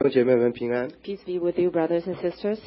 姐妹们平安。 Peace be with you, brothers and sisters.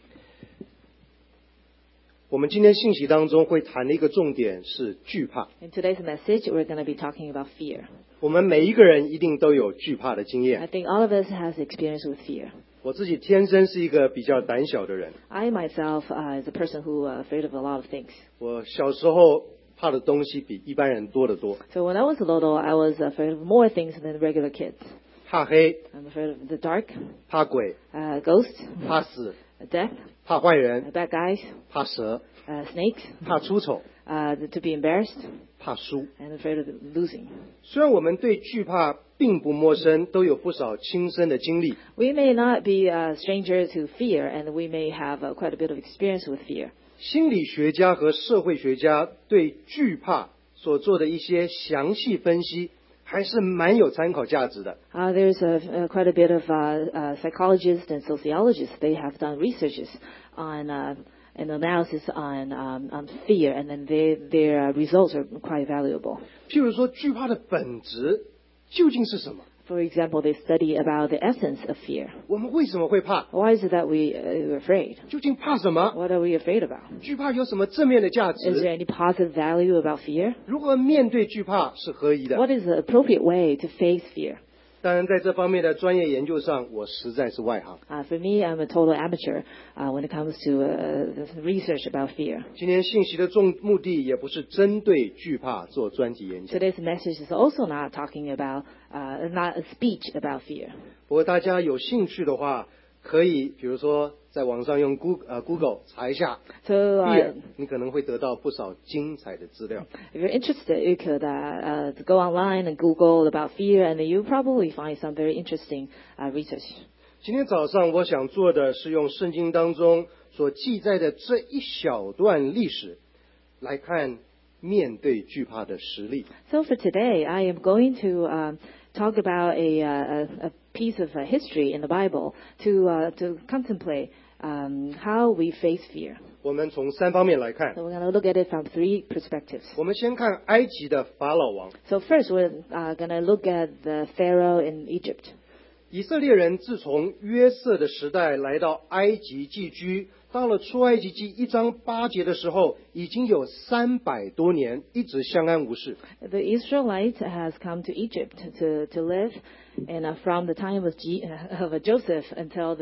我们今天信息当中会谈的一个重点是惧怕。 In today's message, we're going to be talking about fear. 我们每一个人一定都有惧怕的经 I 验。 think all of us has experience with fear. 我自己天生是一个比较胆小的人。 I myself is a person who afraid of a lot of things. 我小时候怕的东西比一般人多得多。 So when I was little, I was afraid of more things than regular kids. 怕黑， I'm afraid of the dark, 怕鬼， ghosts, 怕死， death, 怕坏人， bad guys, 怕蛇， snakes, 怕出丑， to be embarrassed, 怕输。 and afraid of losing. 虽然我们对惧怕并不陌生，都有不少亲身的经历。 We may not be a stranger to fear, and we may have quite a bit of experience with fear. 心理学家和社会学家对惧怕所做的一些详细分析，还是蛮有参考价值的。 There's quite a bit of psychologists and sociologists. They have done researches on an analysis on fear, and then their results are quite valuable. 譬如说，惧怕的本质究竟是什么？ For example, they study about the essence of fear. 我们为什么会怕？ Why is it that we're afraid? 究竟怕什么？ What are we afraid about? 惧怕有什么正面的价 Is there 值？ any positive value about fear? 如何面对惧怕是合宜的？ What is the appropriate way to face fear? 当然，在这方面的专业研究上，我实在是外行。 For me, I'm a total amateur when it comes to research about fear. 今天信息的目的也不是针对惧怕做专题演讲。 Today's message is also not talking about, not a speech about fear. 不过大家有兴趣的话，可以比如说在网上用 Google 查一下 So, fear， 你可能会得到不少精彩的资料。 if you're interested, you could go online and Google about fear, and you'll probably find some very interesting research. 今天早上我想做的是用圣经当中所记载的这一小段历史来看面对惧怕的实例。 So for today, I am going to talk about a piece of history in the Bible to contemplate how we face fear. 我们从3方面来看。 So we're going to look at it from 3 perspectives. 我们先看埃及的法老王。 So first, we're going to look at the Pharaoh in Egypt. 以色列人自从约瑟的时代来到埃及寄居，到了出埃及记1章8节的时候，已经有300多年一直相安无事。 The Israelites has come to Egypt to live, and from the time of Joseph until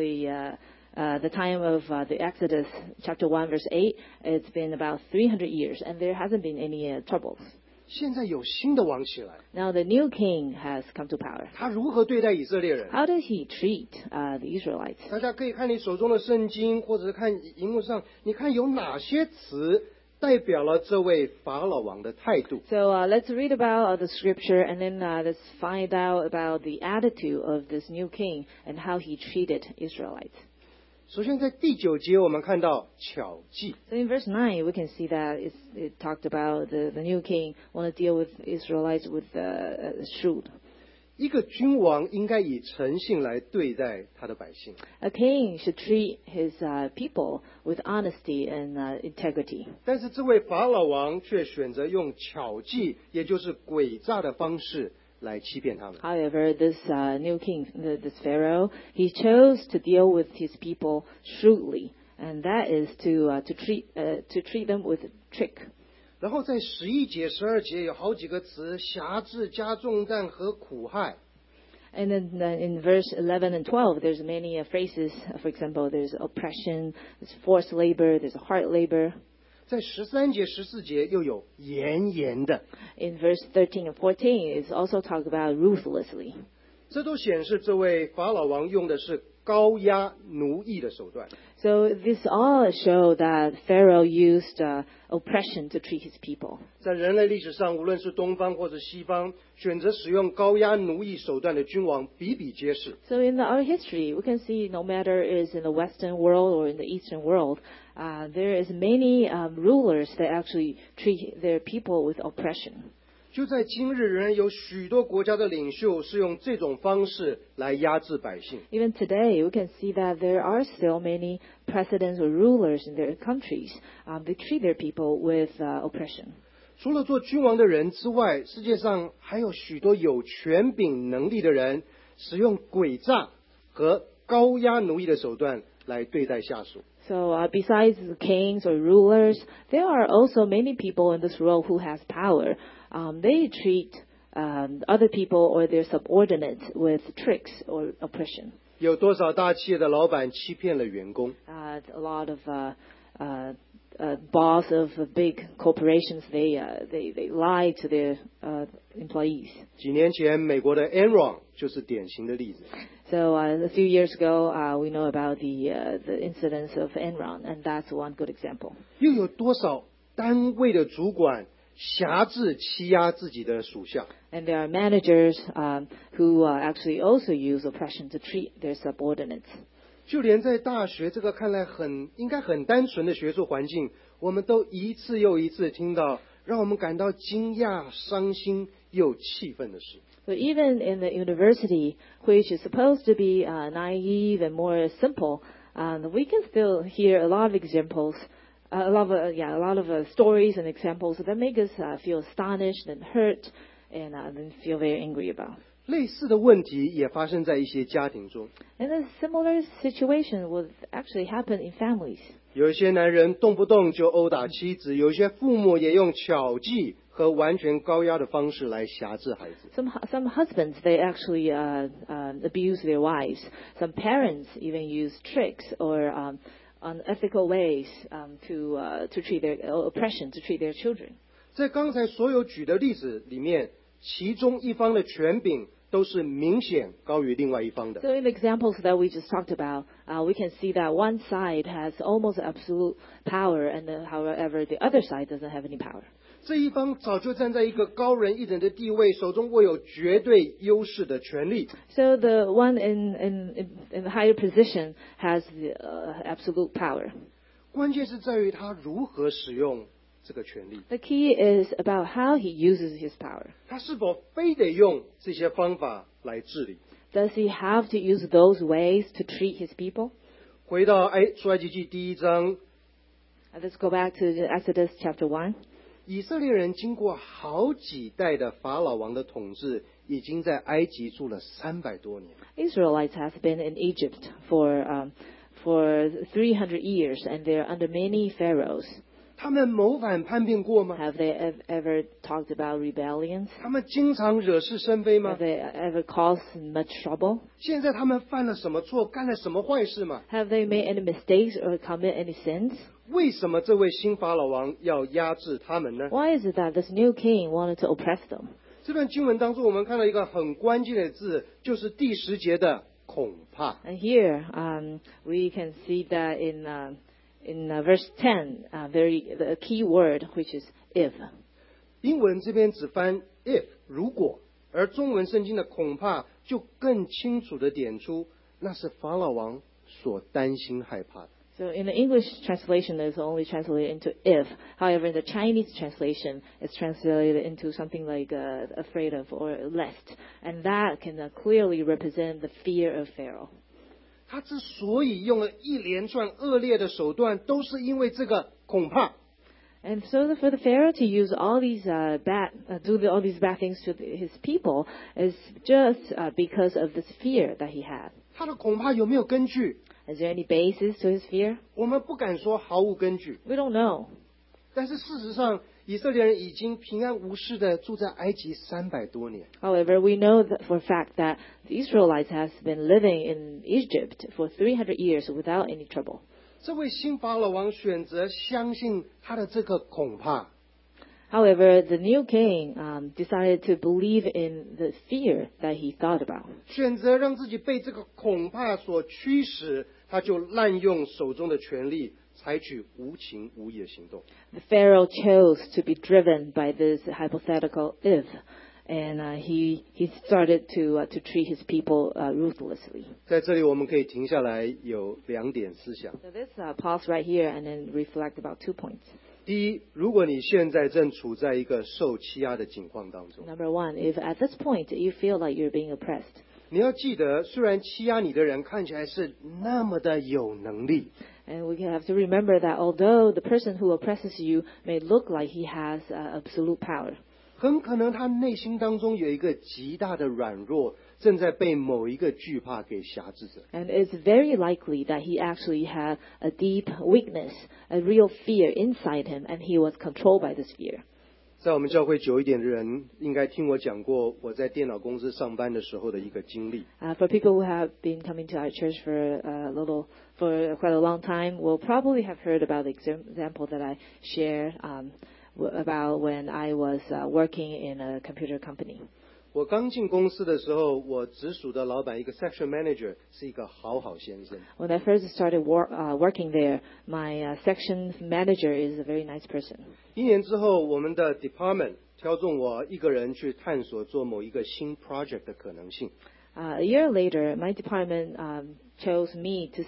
the time of the Exodus, chapter 1, verse 8, it's been about 300 years, and there hasn't been any troubles. 现在有新的王起来， Now the new king has come to power. 他如何对待以色列人？ How does he treat the Israelites? 大家可以看你手中的圣经，或者是看荧幕上，你看有哪些词代表了这位法老王的态度？ So let's read about the scripture, and then let's find out about the attitude of this new king and how he treated Israelites. 首先，在第9节我们看到巧计。 So in verse 9, we can see that it talked about the new king want to deal with Israelites with shrewd. 一个君王应该以诚信来对待他的百姓， A king should treat his people with honesty and integrity. 但是这位法老王却选择用巧计，也就是诡诈的方式来欺骗他们。 However, this new king, this Pharaoh, he chose to deal with his people shrewdly, and that is to treat them with trick. 然后在11节、12节有好几个词：辖制、加重担和苦害。 And then in verse 11 and 12, there's many phrases. For example, there's oppression, there's forced labor, there's hard labor. 在13节、14节又有严严的， In verse 13 and 14, it's also talked about ruthlessly. 这都显示这位法老王用的是高压奴役的手段。 So this all show that Pharaoh used oppression to treat his people. 在人类历史上，无论是东方或者西方，选择使用高压奴役手段的君王比比皆是。 So in our history, we can see no matter is in the Western world or in the Eastern world, there is many rulers that actually treat their people with oppression. 就在今日，仍然有许多国家的领袖是用这种方式来压制百姓。 Even today, we can see that there are still many presidents or rulers in their countries. They treat their people with oppression. 除了做君王的人之外，世界上还有许多有权柄能力的人，使用诡诈和高压奴役的手段来对待下属。 So besides the kings or rulers, there are also many people in this world who has power. They treat other people or their subordinates with tricks or oppression. 有多少大企业的老板欺骗了员工？ A lot of boss of big corporations, they lie to their employees. 几年前，美国的 Enron 就是典型的例子。 So a few years ago, we know about the incidents of Enron, and that's one good example. 又有多少单位的主管辖制欺压自己的属下？ And there are managers who actually also use oppression to treat their subordinates. 就连在大学这个看来应该很单纯的学术环境，我们都一次又一次听到让我们感到惊讶、伤心又气愤的事。 So even in the university, which is supposed to be naive and more simple, we can still hear a lot of examples, a lot of stories and examples that make us feel astonished and hurt and then feel very angry about. 类似的问题也发生在一些家庭中。 And a similar situation will actually happen in families. 有一些男人动不动就殴打妻子，有一些父母也用巧计和完全高压的方式来辖制孩子。 Some husbands, they actually abuse their wives. Some parents even use tricks or unethical ways to treat their oppression, to treat their children. 在刚才所有举的例子里面，其中一方的权柄都是明显高于另外一方的。 So in the examples that we just talked about, we can see that one side has almost absolute power, and however, the other side doesn't have any power. 这一方早就站在一个高人一等的地位，手中握有绝对优势的权利。 So the one in the higher position has the absolute power. 关键是在于他如何使用这个权利， The key is about how he uses his power. 他是否非得用这些方法来治理。 Does he have to use those ways to treat his people? 回到出埃及记第1章， Let's go back to Exodus chapter 1. 以色列人经过好几代的法老王的统治，已经在埃及住了300多年。 Israelites have been in Egypt for 300 years, and they're under many pharaohs. 他们谋反叛变过吗？ Have they ever talked about rebellions? 他们经常惹是生非吗 Have？ they ever caused much trouble? 现在他们犯了什么错，干了什么坏事吗？ Have they made any mistakes or commit any sins? 为什么这位新法老王要压制他们呢？ Why is it that this new king wanted to oppress them? 这段经文当中，我们看到一个很关键的字，就是第10节的恐怕。 And here we can see that in verse 10, the key word, which is if. 英文这边只翻 if 如果，而中文圣经的恐怕就更清楚的点出，那是法老王所担心害怕的。 So in the English translation, it's only translated into if. However, in the Chinese translation, it's translated into something like afraid of or lest. And that can clearly represent the fear of Pharaoh. 他之所以用了一连串恶劣的手段，都是因为这个恐怕。 And so for the Pharaoh to use all these all these bad things to his people is just because of this fear that he had. 他的恐怕有没有根据？ Is there any basis to his fear? 我们不敢说毫无根据， We don't know. 但是事实上，以色列人已经平安无事的住在埃及300多年。 However, we know that for a fact that the Israelites has been living in Egypt for 300 years without any trouble. 这位新法老王选择相信他的这个恐怕， However, the new king decided to believe in the fear that he thought about. 选择让自己被这个恐怕所驱使，他就滥用手中的权力，采取无情无义的行动。 The Pharaoh chose to be driven by this hypothetical if, and he started to treat his people ruthlessly. 在这里，我们可以停下来，有2点思想。 So let's pause right here and then reflect about 2 points. 第一，如果你现在正处在一个受欺压的境况当中， Number one, if at this point you feel like you're being oppressed, 你要记得，虽然欺压你的人看起来是那么的有能力， and we have to remember that although the person who oppresses you may look like he has absolute power, 很可能他内心当中有一个极大的软弱， 正在被某一个惧怕给辖制着。 And it's very likely that he actually had a deep weakness, a real fear inside him, and he was controlled by this fear. 在我们教会久一点的人，应该听我讲过我在电脑公司上班的时候的一个经历。 For people who have been coming to our church for quite a long time, will probably have heard about the example that I shared about when I was working in a computer company. 我刚进公司的时候，我直属的老板一个 section manager 是一个好先生。 When I first started working there, my section manager is a very nice person. 1年之后，我们的 department 挑中我一个人去探索做某一个新 project 的可能性。 A year later, my department chose me to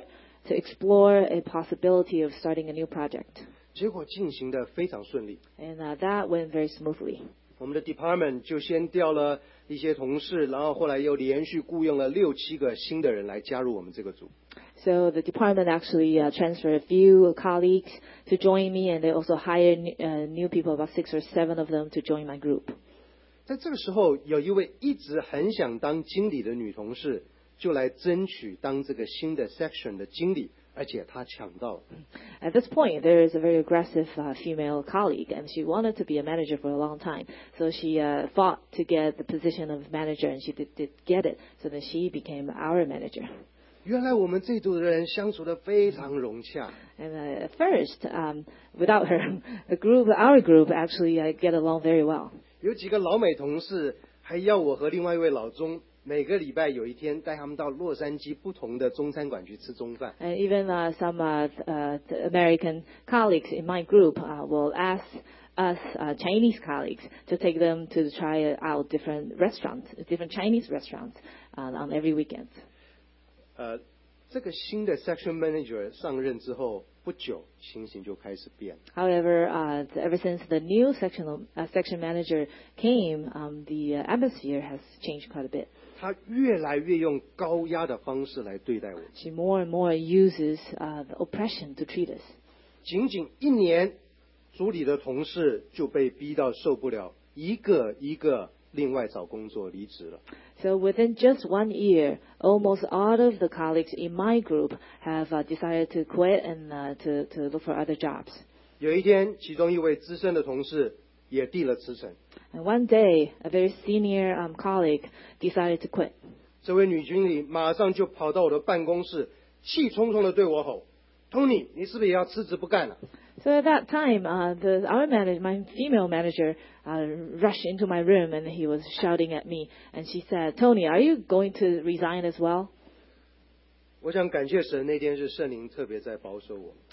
explore a possibility of starting a new project. 结果进行得非常顺利。 And that went very smoothly. 我们的 department 就先调了一些同事，然后后来又连续雇佣了6、7个新的人来加入我们这个组。 So the department actually transferred a few colleagues to join me, and they also hired new people, about 6 or 7 of them, to join my group. 在这个时候，有一位一直很想当经理的女同事，就来争取当这个新的 section 的经理，而且她抢到了。 At this point, there is a very aggressive female colleague, and she wanted to be a manager for a long time. So she fought to get the position of manager, and she did get it. So then she became our manager. 原来我们这组的人相处得非常融洽。 And at first, without her, our group actually get along very well. 有几个老美同事还要我和另外一位老中每个礼拜有一天带他们到洛杉矶不同的中餐馆去吃中饭。 And even some American colleagues in my group will ask us Chinese colleagues to take them to try out different Chinese restaurants on every weekend. 这个新的 section manager 上任之后不久，情形就开始变。 However, ever since the new section manager came, the atmosphere has changed quite a bit. 他越来越用高压的方式来对待我。 She more and more uses the oppression to treat us. 仅仅1年，组里的同事就被逼到受不了，一个一个另外找工作离职了。 So within just 1 year, almost all of the colleagues in my group have decided to quit and to look for other jobs. 有一天，其中一位资深的同事也递了辞呈。 And one day, a very senior colleague decided to quit. 这位女经理马上就跑到我的办公室，气冲冲地对我吼 ：“Tony， 你是不是也要辞职不干了？” So at that time, my female manager, rushed into my room and he was shouting at me. And she said, "Tony, are you going to resign as well?" 我想感谢神，那天是圣灵特别在保守我。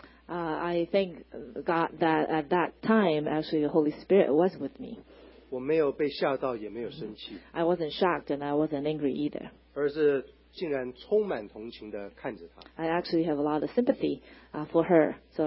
I thank God that at that time, actually, the Holy Spirit was with me. 我没有被吓到，也没有生气， I wasn't shocked and I wasn't angry either. 而是竟然充满同情地看着她。 I actually have a lot of sympathy for her. So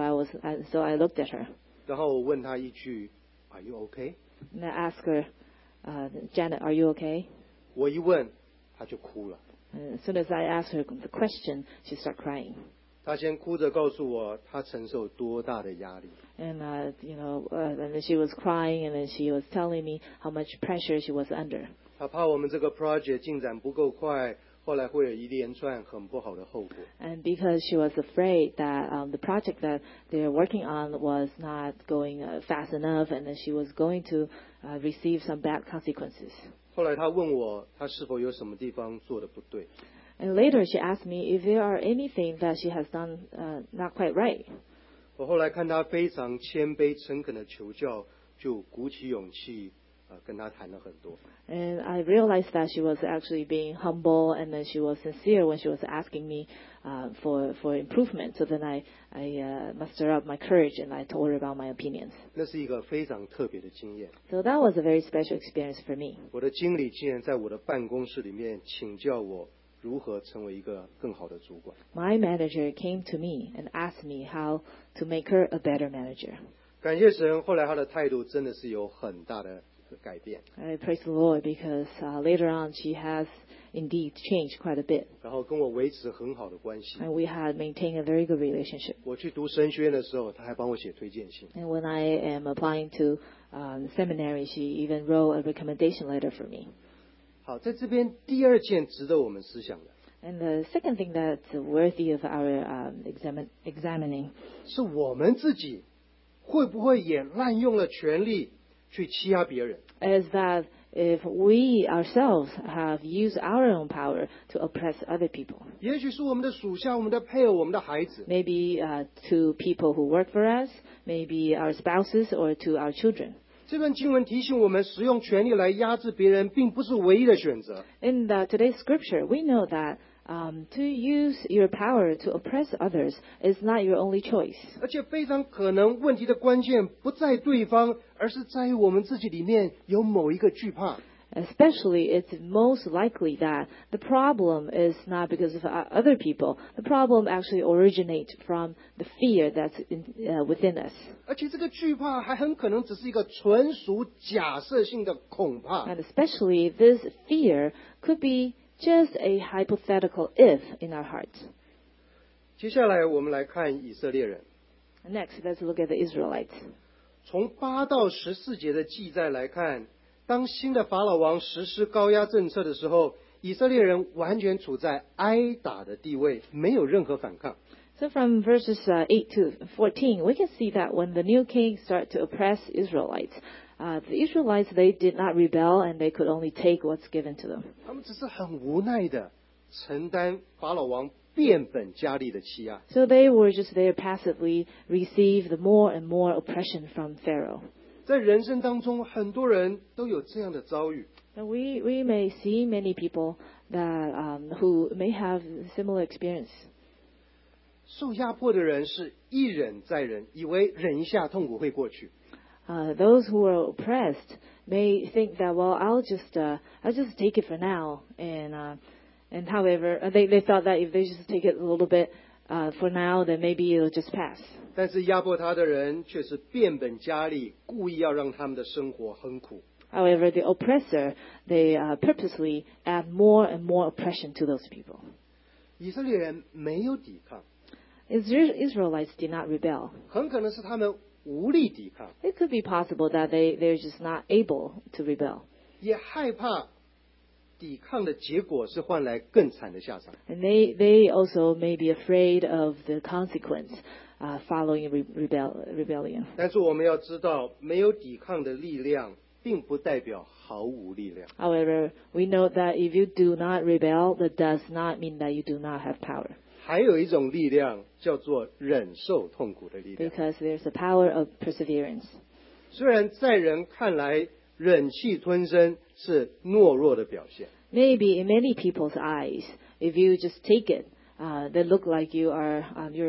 I looked at her 然后我问她一句 ：“Are you okay？” and I asked her, "Janet, are you okay?" 我一问，她就哭了。 And as soon as I asked her the question, she started crying. 她先哭着告诉我，她承受多大的压力。 And and then she was crying, and then she was telling me how much pressure she was under. 她怕我们这个 project 进展不够快，后来会有一连串很不好的后果。 And because she was afraid that the project that they were working on was not going fast enough, and that she was going to receive some bad consequences. 后来她问我，她是否有什么地方做的不对？ And later she asked me if there are anything that she has done not quite right. 我后来看她非常谦卑诚恳的求教，就鼓起勇气跟她谈了很多。 And I realized that she was actually being humble, and that she was sincere when she was asking me for improvement. So then I mustered up my courage and I told her about my opinions. 那是一个非常特别的经验。 So that was a very special experience for me. 我的经理竟然在我的办公室里面请教我如何成为一个更好的主管。 My manager came to me and asked me how to make her a better manager. 感谢神，后来他的态度真的是有很大的改变。 I praise the Lord because later on she has indeed changed quite a bit. 然后跟我维持很好的关系。 And we had maintained a very good relationship. 我去读神学院的时候，他还帮我写推荐信。 And when I am applying to seminary, she even wrote a recommendation letter for me. 好，在这边第二件值得我们思想的， And the second thing that's worthy of our examining 是我们自己会不会也滥用了权力去欺压别人？ is that if we ourselves have used our own power to oppress other people, 也许是我们的属下、我们的配偶、我们的孩子， maybe to people who work for us, maybe our spouses, or to our children. 这段经文提醒我们，使用权力来压制别人，并不是唯一的选择。 In today's scripture, we know that to use your power to oppress others is not your only choice. 而且非常可能问题的关键不在对方，而是在于我们自己里面有某一个惧怕。 Especially, it's most likely that the problem is not because of other people. The problem actually originates from the fear that's within us. 而且这个惧怕还很可能只是一个纯属假设性的恐怕。 And especially, this fear could be just a hypothetical if in our hearts. 接下来我们来看以色列人， Next, let's look at the Israelites. 从8到14节的记载来看，当新的法老王实施高压政策的时候，以色列人完全处在挨打的地位，没有任何反抗。 So from verses 8 to 14, we can see that when the new king started to oppress Israelites, the Israelites, they did not rebel and they could only take what's given to them. 他们只是很无奈的承担法老王变本加厉的欺压。 So they were just there passively receive the more and more oppression from Pharaoh. 在人生当中，很多人都有这样的遭遇。 Now we may see many people that who may have similar experience. 受压迫的人是一忍再忍，以为忍一下痛苦会过去。 Those who are oppressed may think that, well, I'll just take it for now, and however they thought that if they just take it a little bit for now, then maybe it'll just pass. 但是压迫他的人却是变本加厉，故意要让他们的生活很苦。 However, the oppressor, they purposely add more and more oppression to those people. 以色列人没有抵抗， Israelites did not rebel. 很可能是他们无力抵抗， It could be possible that they're just not able to rebel. 也害怕抵抗的结果是换来更惨的下场。 And they also may be afraid of the consequence following rebellion. 但是我们要知道，没有抵抗的力量，并不代表毫无力量。 However, we know that if you do not rebel, that does not mean that you do not have power. 还有一种力量叫做忍受痛苦的力量。 Because there's the power of perseverance. 虽然在人看来，忍气吞声是懦弱的表现， Maybe in many people's eyes, if you just take it, they look like you are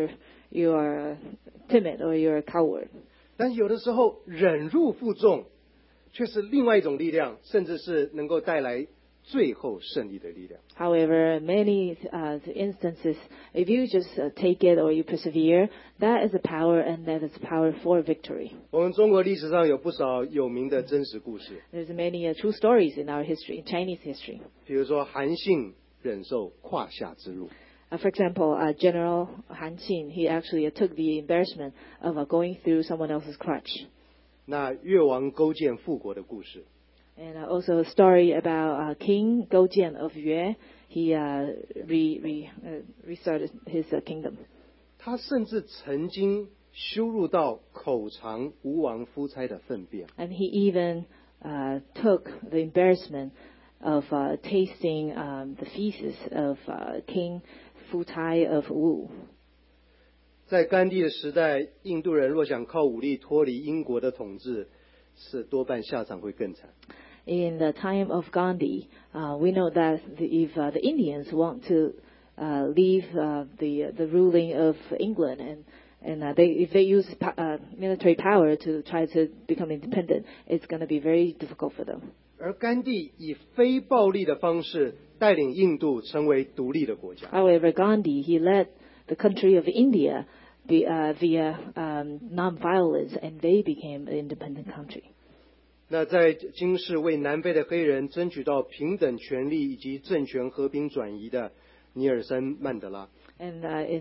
timid or you're a coward. 但有的时候忍辱负重，却是另外一种力量，甚至是能够带来最后胜利的力量。 However, many instances, if you just take it or you persevere, that is a power, and that is power for victory. 我们中国历史上有不少有名的真实故事， There's many true stories in our history, in Chinese history. 比如说韩信忍受胯下之辱， For example, General Han Xin, he actually took the embarrassment of going through someone else's crutch. 那越王勾践复国的故事， And also a story about King Goujian of Yue. He restarted his kingdom. 他甚至曾经羞辱到口尝吴王夫差的粪便。 And he even took the embarrassment of tasting the feces of King Fu Tai of Wu. 在甘地的时代，印度人若想靠武力脱离英国的统治，是多半下场会更惨。 In the time of Gandhi, we know that if the Indians want to leave the ruling of England and if they use military power to try to become independent, it's going to be very difficult for them. 而甘地以非暴力的方式带领印度成为独立的国家。 However, Gandhi, he led the country of India via non-violence, and they became an independent country. 那在今世为南非的黑人争取到平等权利以及政权和平转移的尼尔森曼德拉。 And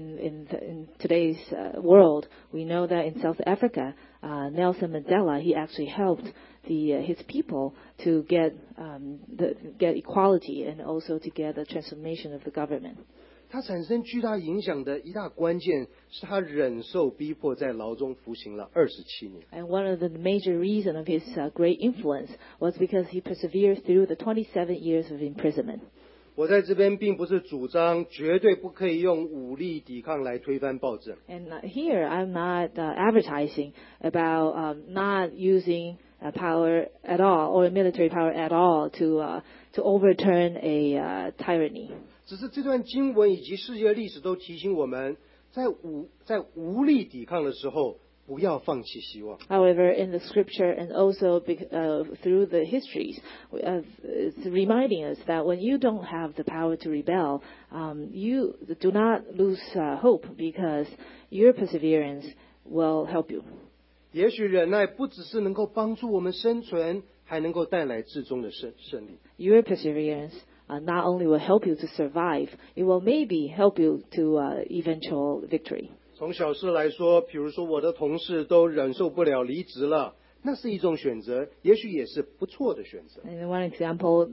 in today's world, we know that in South Africa, Nelson Mandela, he actually helped his people to get equality and also to get the transformation of the government. 他产生巨大影响的一大关键是他忍受逼迫，在牢中服刑了27年。 And one of the major reasons of his great influence was because he persevered through the 27 years of imprisonment. 我在这边并不是主張絕對不可以用武力抵抗來推翻暴政。 And here I'm not advertising about not using power at all or military power at all to overturn a tyranny. 只是这段经文以及世界历史都提醒我們，在無力抵抗的時候，不要放棄希望。 However, in the scripture and also through the histories, it's reminding us that when you don't have the power to rebel, you do not lose hope because your perseverance will help you. 也許忍耐不只是能夠幫助我們生存，還能夠帶來至終的勝利。 Your perseverance not only will help you to survive, it will maybe help you to eventual victory. 從小事來說，比如說我的同事都忍受不了離職了，那是一種選擇，也許也是不錯的選擇。 And one example,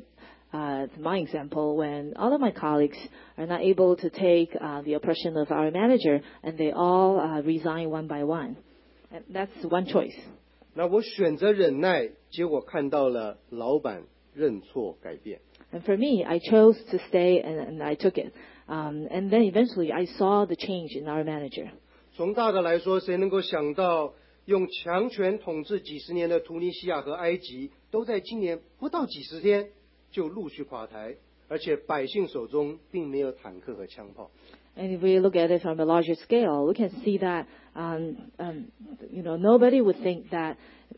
my example, when all of my colleagues are not able to take the oppression of our manager, and they all resign one by one, and that's one choice. 那我選擇忍耐，結果看到了老闆認錯改變。 And for me, I chose to stay and I took it. And then eventually I saw the change in our manager. 從大的來說，誰能夠想到用強權統治幾十年的突尼西亞和埃及，都在今年不到幾十天就陸續垮台，而且百姓手中並沒有坦克和槍炮。 And if we look at it from a larger scale, we can see that, nobody would think that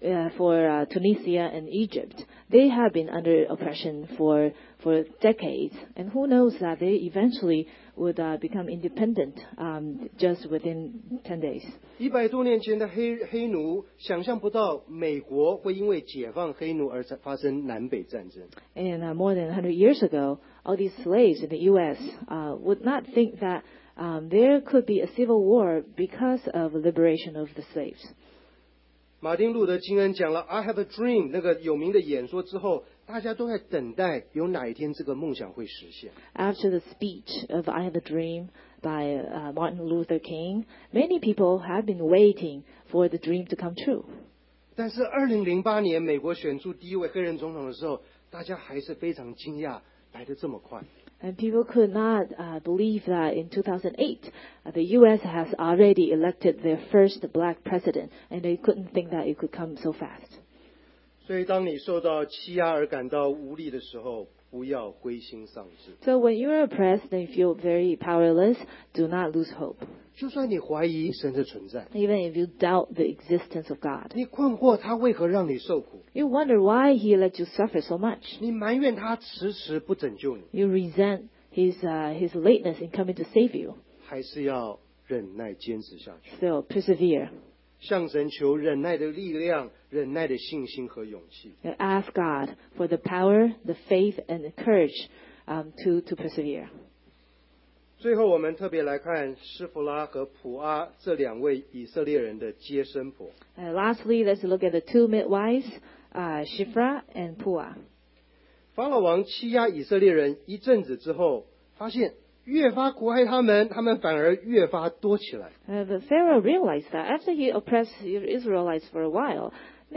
for Tunisia and Egypt, they have been under oppression for decades. And who knows that they eventually would become independent just within 10 days. 100多年前的黑奴，想象不到美國會因為解放黑奴而發生南北戰爭。 And more than 100 years ago, all these slaves in the U.S. Would not think that there could be a civil war because of the liberation of the slaves. 馬丁路德金恩講了 I have a dream 那個有名的演說之後，大家都在等待有哪一天這個夢想會實現。 After the speech of I Have a Dream by Martin Luther King, many people have been waiting for the dream to come true. 但是2008年美國選出第一位黑人總統的時候，大家還是非常驚訝，來得這麼快。 And people could not believe that in 2008, the U.S. has already elected their first black president, and they couldn't think that it could come so fast. 所以當你受到欺壓而感到無力的時候，不要灰心喪志。 So when you are oppressed and you feel very powerless, do not lose hope. 就算你懷疑神的存在， Even if you doubt the existence of God. 你困惑他為何讓你受苦， You wonder why He let you suffer so much. 你埋怨他遲遲不拯救你， You resent His lateness in coming to save you. 還是要忍耐堅持下去， Still, persevere. 向神求忍耐的力量、忍耐的信心和勇氣。 You ask God for the power, the faith, and the courage to persevere. 最後我們特別來看施弗拉和普阿這兩位以色列人的接生婆。 Lastly, let's look at the two midwives, Shiphrah and Puah. 法老王欺壓以色列人一陣子之後，發現越發苦害他們，他們反而越發多起來。 The Pharaoh realized that after he oppressed the Israelites for a while,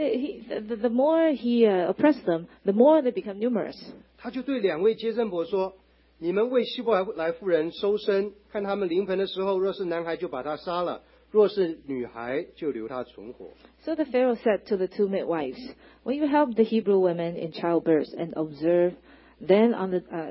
the more he oppressed them, the more they become numerous. 他就對兩位接生婆說：你們為希伯來婦人收生，看他們臨盆的時候，若是男孩就把他殺了，若是女孩就留他存活。 So the Pharaoh said to the two midwives, when you help the Hebrew women in childbirth and observe them on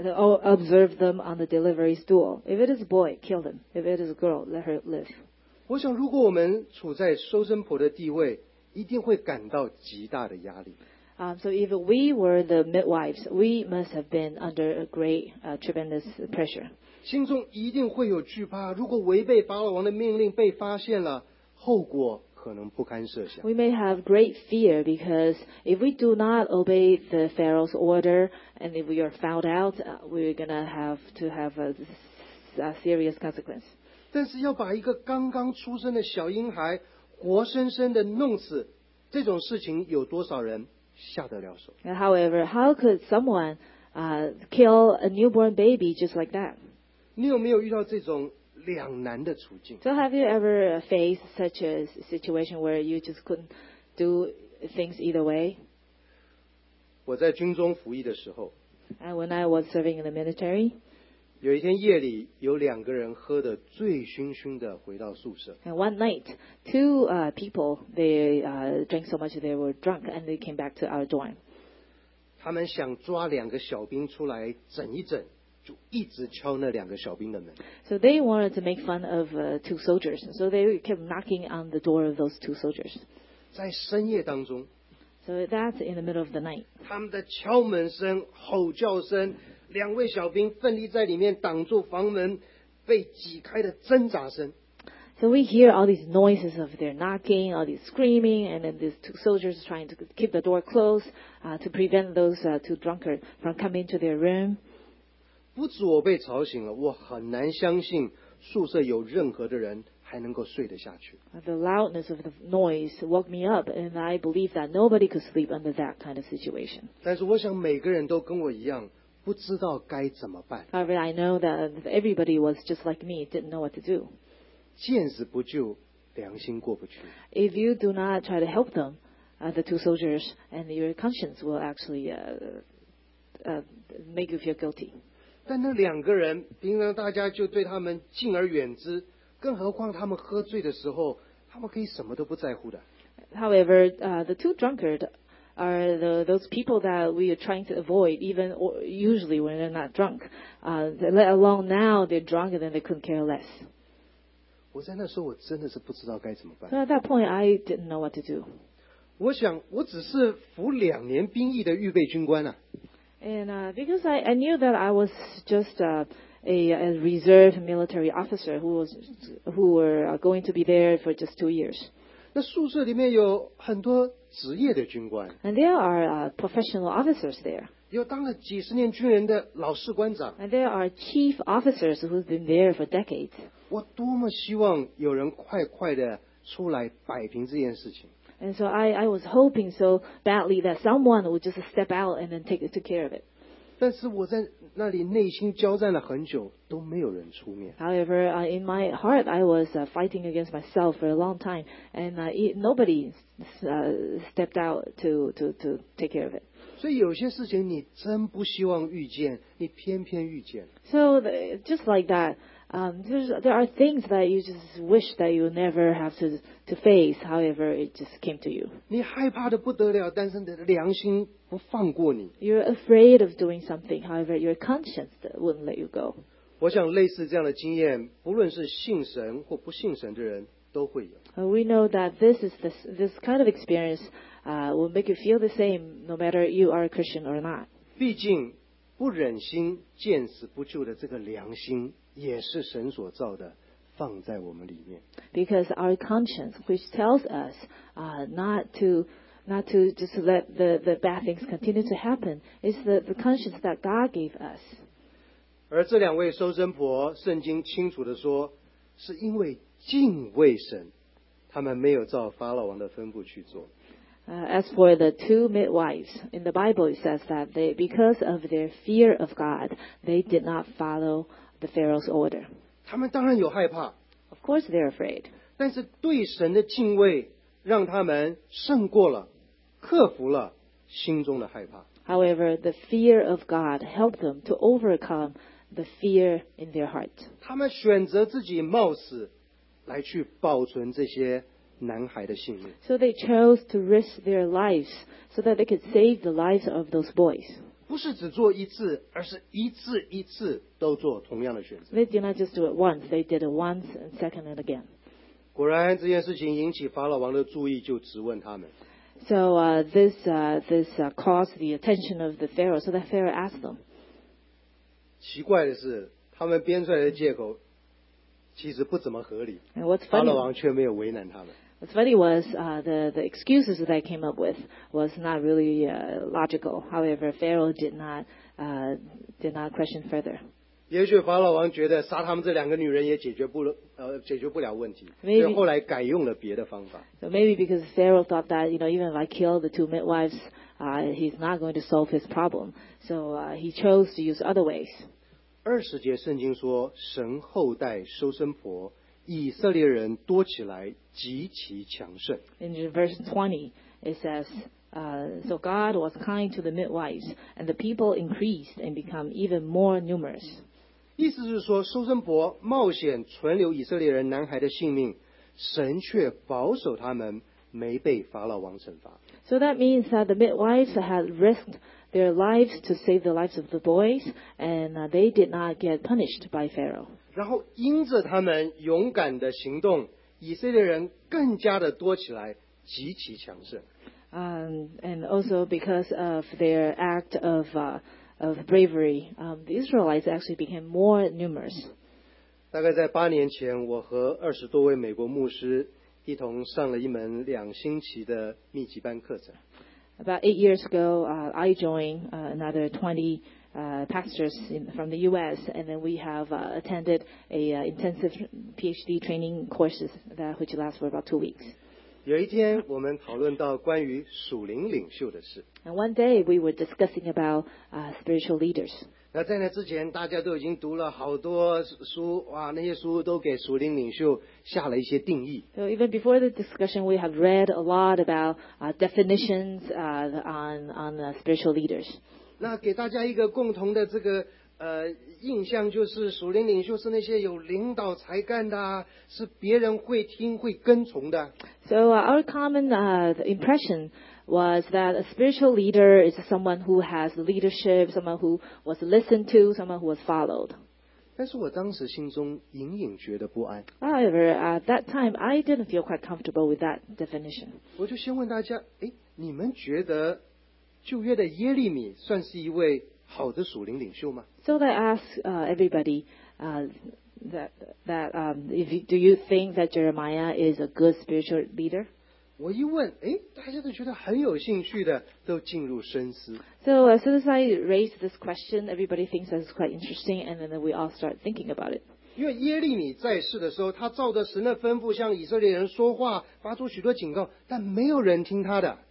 the delivery stool, if it is a boy, kill them. If it is a girl, let her live. 我想，如果我們處在收生婆的地位，一定會感到極大的壓力。 So if we were the midwives, we must have been under a great, tremendous pressure. 心中一定會有懼怕，如果違背法老王的命令被發現了，後果可能不堪設想。 We may have great fear because if we do not obey the Pharaoh's order and if we are found out, we're going to have serious consequence. 但是要把一个刚刚出生的小婴孩活生生的弄死，这种事情有多少人下得了手？ However, how could someone kill a newborn baby just like that? 你有没有遇到这种两难的处境？ So have you ever faced such a situation where you just couldn't do things either way? 我在军中服役的时候， And when I was serving in the military, 有一天夜里，有2个人喝得醉醺醺的回到宿舍。 and one night, two people, they drank so much they were drunk and they came back to our dorm. 他们想抓2个小兵出来整一整，就一直敲那2个小兵的门。 So they wanted to make fun of two soldiers. So they kept knocking on the door of those two soldiers. 在深夜当中， So that's in the middle of the night. 他们的敲门声、吼叫声，2位小兵奋力在里面挡住房门被挤开的挣扎声。 So we hear all these noises of their knocking, all these screaming, and then these two soldiers trying to keep the door closed to prevent those two drunkards from coming to their room. 不止我被吵醒了，我很难相信宿舍有任何的人还能够睡得下去。 The loudness of the noise woke me up, and I believe that nobody could sleep under that kind of situation. 但是我想每个人都跟我一样，不知道该怎么办。 However, I know that everybody was just like me, didn't know what to do. 见死不救，良心过不去。 If you do not try to help them, the two soldiers, and your conscience will actually make you feel guilty. 但那2个人，平常大家就对他们敬而远之，更何况他们喝醉的时候，他们可以什么都不在乎的。 However, the two drunkards are those people that we are trying to avoid, even usually when they're not drunk. Let alone now they're drunk and then they couldn't care less. 我在那时候，我真的是不知道该怎么 So 办。 at that point, I didn't know what to do. 我想，我只是服2年兵役的预备军官啊， And because I knew that I was just a reserve military officer who were going to be there for just 2 years. 那宿舍里面有很多职业的军官， And there are professional officers there. 有当了几十年军人的老士官长。 And there are chief officers who've been there for decades. 我多么希望有人快快的出来摆平这件事情。 And so I was hoping so badly that someone would just step out and then take care of it. 但是我在那里内心交战了很久，都没有人出面。 However, in my heart, I was fighting against myself for a long time, and nobody stepped out to take care of it. 所以有些事情你真不希望遇见，你偏偏遇见。 So just like that, there are things that you just wish that you never have to face. However, it just came to you. 你害怕的不得了，但是你的良心不放过你。 You're afraid of doing something. However, your conscience wouldn't let you go. 我想类似这样的经验，不论是信神或不信神的人都会有。 We know that this kind of experience will make you feel the same, no matter you are a Christian or not. 毕竟不忍心见死不救的这个良心，也是神所造的，放在我们里面。 Because our conscience, which tells us not to just let the bad things continue to happen, is the conscience that God gave us. 而这2位收生婆，圣经清楚的说，是因为敬畏神，他们没有照法老王的吩咐去做。 As for the two midwives, in the Bible it says that because of their fear of God, they did not follow the Pharaoh's order. 他们当然有害怕， Of course they're afraid. 但是对神的敬畏，让他们胜过了，克服了心中的害怕。 However, the fear of God helped them to overcome the fear in their heart. 他们选择自己冒死，来去保存这些男孩的性命。 So they chose to risk their lives so that they could save the lives of those boys. 不是只做一次，而是一次一次都做同样的选择。 They did not just do it once, they did it once and second and again. 果然这件事情引起法老王的注意，就质问他们。 So this caused the attention of the Pharaoh. So the Pharaoh asked them. 奇怪的是，他们编出来的借口其实不怎么合理， And what's 法 funny, 老王却没有为难他们。 what's funny was the excuses that I came up with was not really logical. However, Pharaoh did not question further. 也许法老王觉得杀他们这两个女人也解决不了问题，所以后来改用了别的方法。 So maybe because Pharaoh thought that, even if I kill the two midwives, he's not going to solve his problem. So he chose to use other ways. 20节圣经说，神后代收生婆，以色列人多起来，极其强盛。 In verse 20, it says, So God was kind to the midwives, and the people increased and become even more numerous. 意思是说，收生婆冒险存留以色列人男孩的性命，神却保守他们，没被法老王惩罚。 So that means that the midwives had risked their lives to save the lives of the boys, and they did not get punished by Pharaoh. 然后因着他们勇敢的行动，以色列人更加的多起来，极其强盛。 And also because of their act of bravery, the Israelites actually became more numerous. 大概在8年前，我和20多位美国牧师一同上了一门2星期的密集班课程。 About 8 years ago, I joined another 20 pastors from the U.S., and then we have attended a intensive PhD training courses which last for about 2 weeks. 有一天，我们讨论到关于属灵领袖的事。 And one day we were discussing about spiritual leaders. 那在那之前，大家都已经读了好多书，哇，那些书都给属灵领袖下了一些定义。 So even before the discussion, we have read a lot about definitions on spiritual leaders. 那给大家一个共同的这个印象，就是属灵领袖是那些有领导才干的，是别人会听会跟从的。 So our common impression was that a spiritual leader is someone who has leadership, someone who was listened to, someone who was followed. 但是我当时心中隐隐觉得不安。 However, at that time, I didn't feel quite comfortable with that definition. 我就先问大家，你们觉得旧约的耶利米算是一位好的属灵领袖吗？ So I asked everybody do you think that Jeremiah is a good spiritual leader? 我一问，大家都觉得很有兴趣的，都进入深思。 So as soon as I raised this question, everybody thinks that it's quite interesting, and then we all start thinking about it. 因为耶利米在世的时候，他照着神的吩咐向以色列人说话，发出许多警告，但没有人听他的。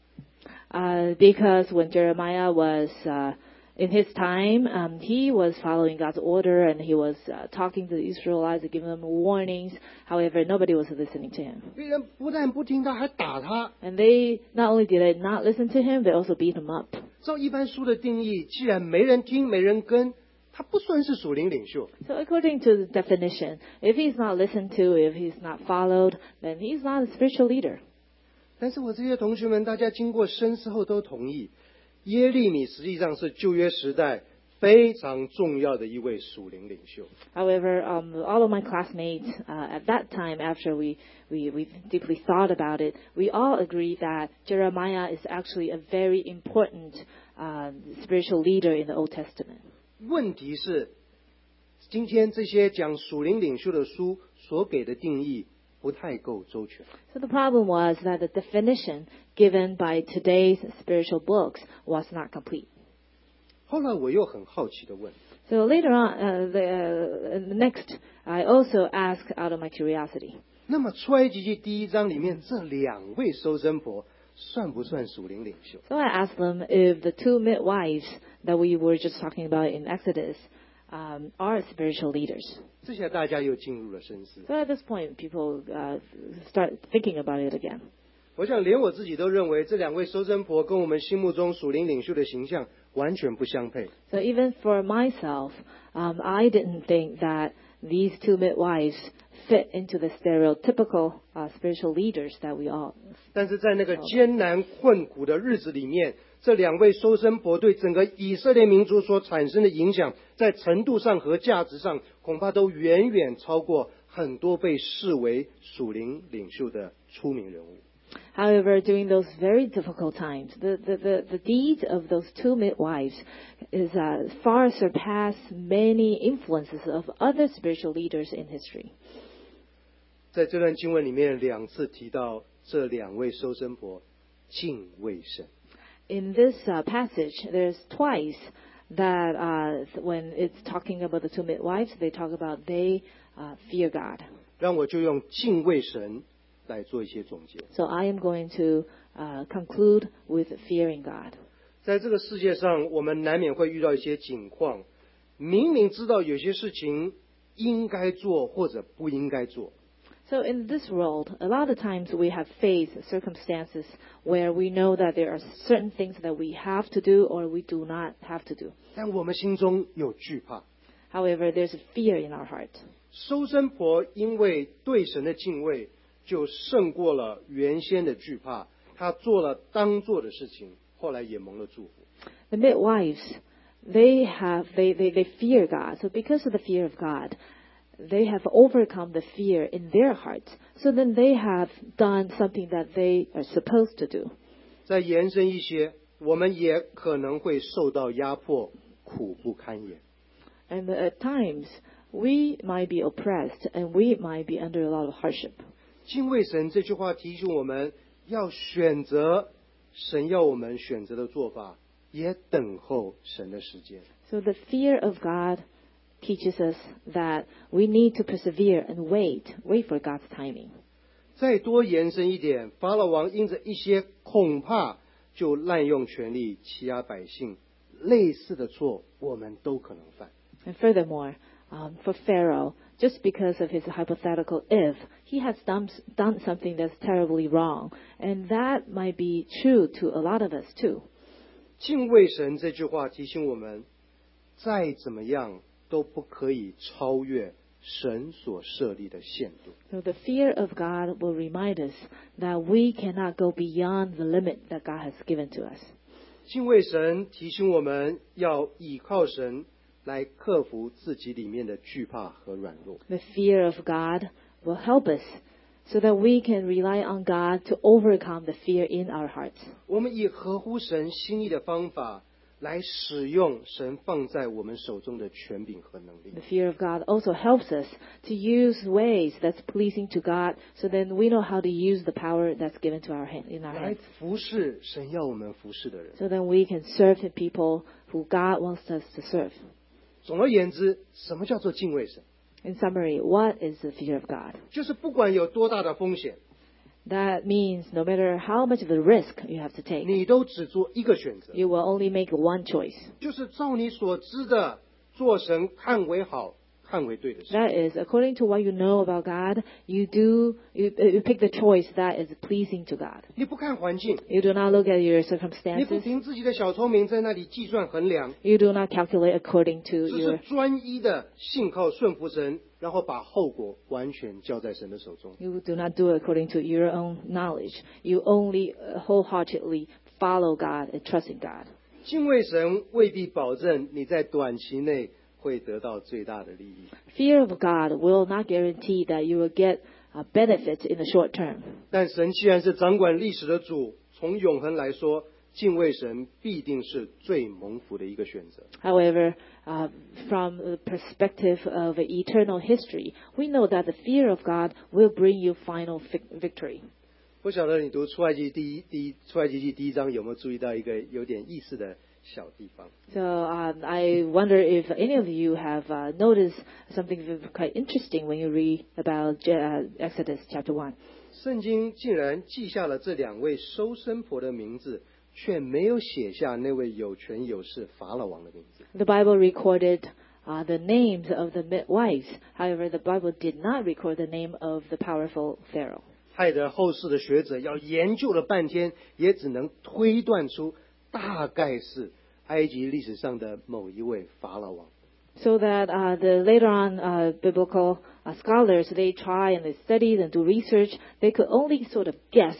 Because when Jeremiah was in his time, he was following God's order, and he was talking to the Israelites, giving them warnings. However, nobody was listening to him. 别人不但不听他，还打他。 And they not only did they not listen to him, they also beat him up. 照一般书的定义，既然没人听、没人跟，他不算是属灵领袖。 So according to the definition, if he's not listened to, if he's not followed, then he's not a spiritual leader. 但是我这些同学们，大家经过深思后都同意，耶利米实际上是旧约时代非常重要的一位属灵领袖。 However, all of my classmates at that time, after we deeply thought about it, we all agree that Jeremiah is actually a very important spiritual leader in the Old Testament. 问题是，今天这些讲属灵领袖的书所给的定义不太够周全。 So the problem was that the definition given by today's spiritual books was not complete. 后来我又很好奇的问， So later on, next, I also asked out of my curiosity. 那么出埃及记第1章里面这2位收生婆算不算属灵领袖？ So I asked them if the two midwives that we were just talking about in Exodus are spiritual leaders. 这下大家又进入了深思。 So at this point, people start thinking about it again. 我想连我自己都认为这2位收生婆跟我们心目中属灵领袖的形象完全不相配。 So even for myself, I didn't think that these two midwives fit into the stereotypical spiritual leaders that we all. 但是在那个艰难困苦的日子里面，这2位收生婆对整个以色列民族所产生的影响，在程度上和价值上，恐怕都远远超过很多被视为属灵领袖的出名人物。 However, during those very difficult times, the deeds of those two midwives is far surpass many influences of other spiritual leaders in history. 在这段经文里面2次提到这2位收生婆敬畏神。 In this passage, there's twice that when it's talking about the two midwives, they talk about they fear God. 让我就用敬畏神来做一些总结。 So I am going to conclude with fearing God. 在这个世界上，我们难免会遇到一些境况，明明知道有些事情应该做或者不应该做， So in this world, a lot of times we have faced circumstances where we know that there are certain things that we have to do or we do not have to do. 但我们心中有惧怕。 However, there's a fear in our heart. 收生婆因为对神的敬畏，就胜过了原先的惧怕，她做了当做的事情，后来也蒙了祝福。 The midwives, they fear God. So because of the fear of God, they have overcome the fear in their hearts. So then they have done something that they are supposed to do. 再延伸一些，我们也可能会受到压迫，苦不堪言。 And at times, we might be oppressed and we might be under a lot of hardship. 敬畏神这句话提醒我们要选择神要我们选择的做法，也等候神的时间。 So the fear of God teaches us that we need to persevere and wait for God's timing. 再多延伸一点，法老王因着一些恐怕就滥用权力欺压百姓，类似的错我们都可能犯。 And furthermore, for Pharaoh, just because of his hypothetical if, he has done something that's terribly wrong. And that might be true to a lot of us too. 敬畏神这句话提醒我们，再怎么样都不可以超越神所设立的限度。 So the fear of God will remind us that we cannot go beyond the limit that God has given to us. 敬畏神提醒我们要倚靠神来克服自己里面的惧怕和软弱。 The fear of God will help us so that we can rely on God to overcome the fear in our hearts. 我们以合乎神心意的方法来使用神放在我们手中的权柄和能力。 The fear of God also helps us to use ways that's pleasing to God, so then we know how to use the power that's given to in our 来 hands. 服侍神要我们服侍的人。 So then we can serve the people who God wants us to serve. 总而言之，什么叫做敬畏神？ In summary, what is the fear of God? 就是不管有多大的风险， That means no matter how much of a risk you have to take, 你都只做一个选择， you will only make one choice. 就是照你所知的做神看为好、看为对的事。 That is, according to what you know about God, you pick the choice that is pleasing to God. 你不看环境， You do not look at your 你不 circumstances. 凭自己的小聪明在那里计算衡量， You do not calculate according to 只是 your. 专一的信靠顺服神，然后把后果完全交在神的手中。 You do not do it according to your own knowledge. You only wholeheartedly follow God and trust in God. 敬畏神未必保证你在短期内会得到最大的利益， Fear of God will not guarantee that you will get a benefit in the short term. 但神既然是掌管历史的主，从永恒来说，敬畏神必定是最蒙福的一个选择。 However, from the perspective of eternal history, we know that the fear of God will bring you final victory. 不晓得你读出埃及出埃及记第一章有没有注意到一个有点意思的小地方？ So I wonder if any of you have noticed something quite interesting when you read about Exodus chapter 1. 圣经竟然记下了这两位收生婆的名字，却没有写下那位有权有势法老王的名字。 The Bible recorded the names of the midwives. However, the Bible did not record the name of the powerful Pharaoh. 害得后世的学者要研究了半天，也只能推断出大概是埃及历史上的某一位法老王。 So that later on biblical scholars, they try and they study and do research. They could only sort of guess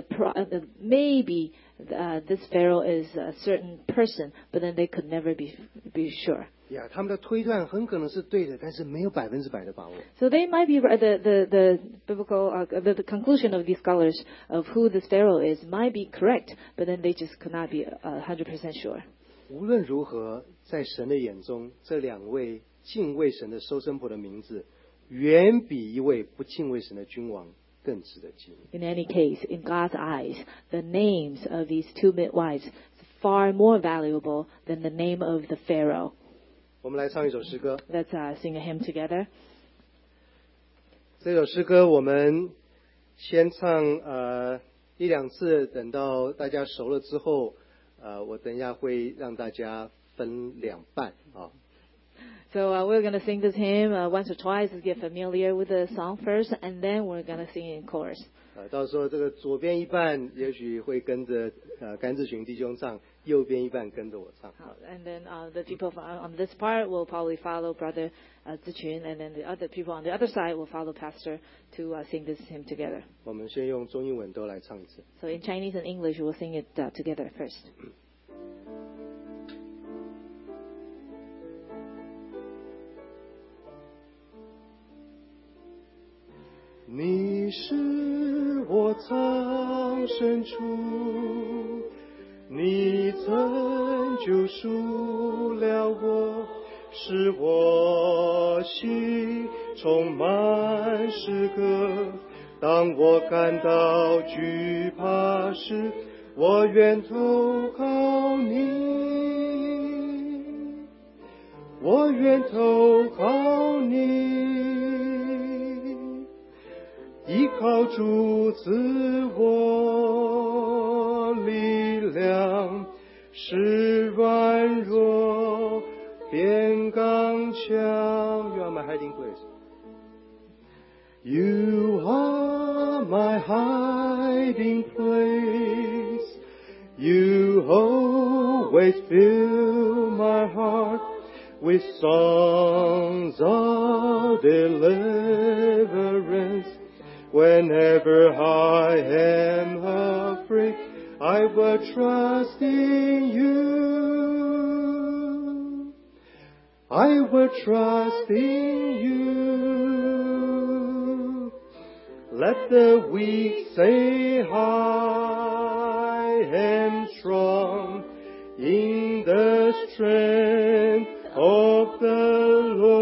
maybe this Pharaoh is a certain person, but then they could never be sure. 呀，他们的推断很可能是对的，但是没有100%的把握。 So they might be the biblical the conclusion of these scholars of who this Pharaoh is might be correct, but then they just could not be 100% sure. 无论如何，在神的眼中，这两位敬畏神的收生婆的名字，远比一位不敬畏神的君王更值得纪念。 In any case, in God's eyes, the names of these two midwives far more valuable than the name of the Pharaoh. 我们来唱一首诗歌。 Let's sing a hymn together. 这首诗歌我们先唱一两次，等到大家熟了之后，我等一下会让大家分两半啊。 So we're going to sing this hymn once or twice to get familiar with the song first, and then we're going to sing in chorus. 到时候这个左边一半也许会跟着甘志群弟兄唱，右边一半跟着我唱。 And then the people on this part will probably follow Brother Zichun, and then the other people on the other side will follow Pastor to sing this hymn together. 我们先用中英文都来唱一次。 So in Chinese and English, we'll sing it together first. 你是我藏身处，你曾救赎了我，使我心充满诗歌。当我感到惧怕时，我愿投靠你，我愿投靠你。依靠主赐我力量，使软弱变刚强。You are my hiding place. You are my hiding place. You always fill my heart with songs of deliverance. Whenever I am afraid, I will trust in you. I will trust in you. Let the weak say I am strong in the strength of the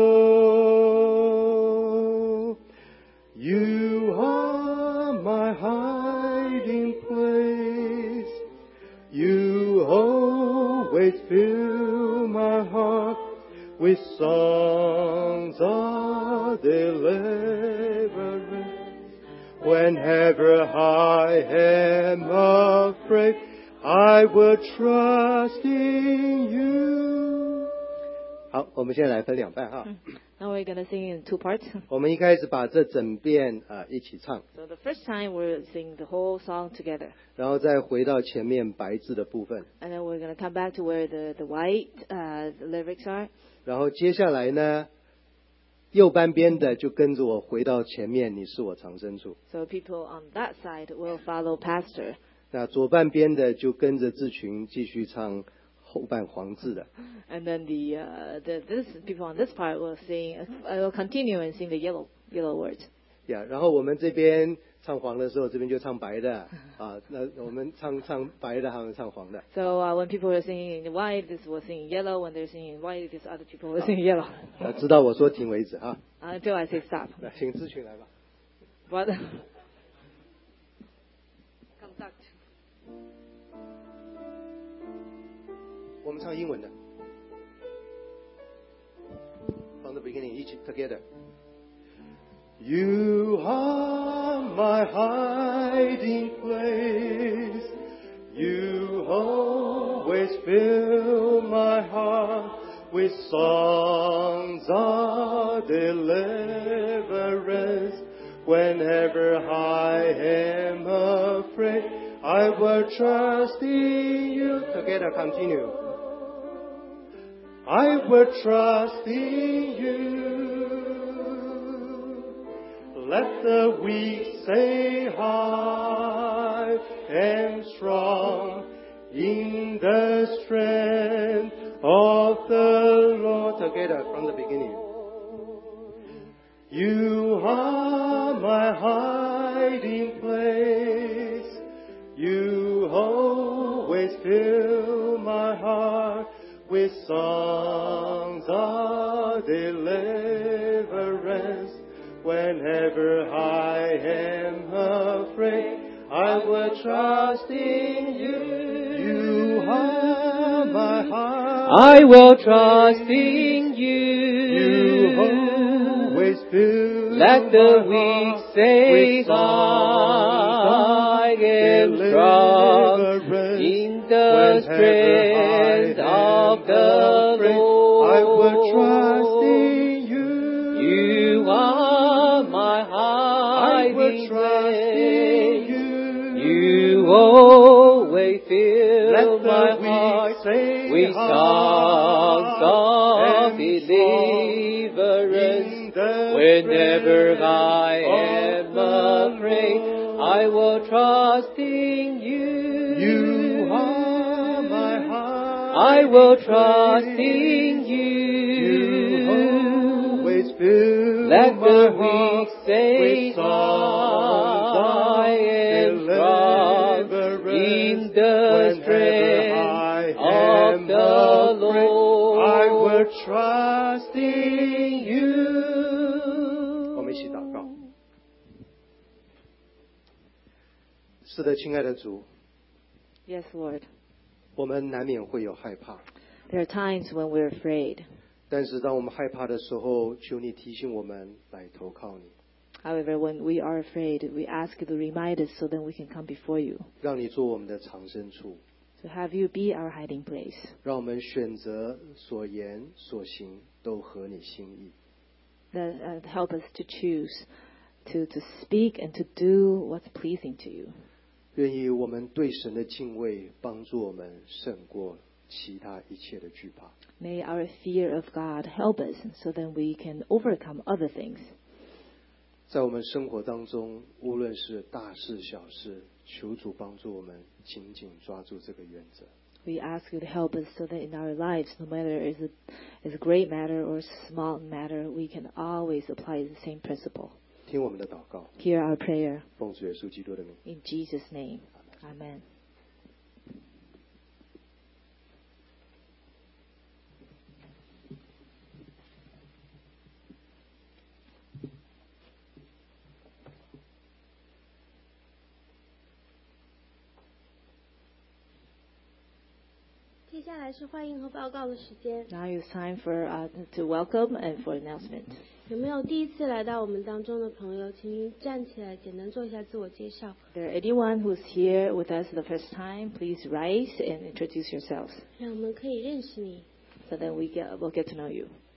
Lord. You are my hiding place. You always fill my heart with songs of deliverance. Whenever I am afraid, I will trust in you. 好，我们现在来分两半哈。 Now we're going to sing in two parts. 我们一开始把这整遍一起唱， So the first time we'll sing the whole song together. 然后再回到前面白字的部分， And then we're going to come back to where the white lyrics are. 然后接下来呢，右半边的就跟着我回到前面，你是我藏身处。 So people on that side will follow Pastor. 那左半边的就跟着志群继续唱后半黄字的。 And then this people on this part will continue and sing the yellow words. 然后我们这边唱黄的时候，这边就唱白的啊。那我们唱白的，他们唱黄的。 So when people are singing in white, this will sing yellow. When they're singing in white, this other people will sing yellow. 直到我说停为止啊。 Until I say stop. 来，请志群来吧。 What? Conduct. 我们唱英文的。From the beginning, each together. You are my hiding place. You always fill my heart with songs of deliverance. Whenever I am afraid, I will trust in you. Together, continue. I will trust in you. Let the weak say I am strong in the strength of the Lord. Together from the beginning. You are my hiding place. You always fill my heart with songs of deliverance. Whenever I am afraid, I will trust in you. You are my hiding. I will trust in you. You always fill Let the my weak heart say, with songs I of am strong deliverance. in the strength of the Lord. I will trust in you. You are my I will hiding trust in place. you. You always fill Let my the heart weak say, with songs of deliverance. Whenever I am afraid, I will trust in you. You are my heart. I will trust in you. You always fill Let the my weak heart say, with songs I am strong in the strength of the Lord. I will trust in you. 我们一起祷告。是的，亲爱的主， Yes, Lord. 我们难免会有害怕， There are times when we're afraid. 但是当我们害怕的时候，求你提醒我们来投靠你， However, when we are afraid, we ask you to remind us so that we can come before you, 让你做我们的藏身处， to have you be our hiding place. 让我们选择所言所行都合你心意。 That help us to choose to speak and to do what's pleasing to you. 愿意我们对神的敬畏帮助我们胜过其他一切的惧怕。 May our fear of God help us so that we can overcome other things. 在我们生活当中，无论是大事小事，求主帮助我们紧紧抓住这个原则。 We ask you to help us so that in our lives, no matter is a great matter or small matter, we can always apply the same principle. 听我们的祷告， Hear our prayer 奉主耶稣基督的名。 in Jesus' name. Amen. 接下来是欢迎和报告的时间。 Now it's time for to welcome and for announcement. 有没有第一次来到我们当中的朋友，请您站起来，简单做一下自我介绍。 If there anyone who's here with us the first time, please rise and introduce yourselves 让我们可以认识你。 so that we'll get to know you.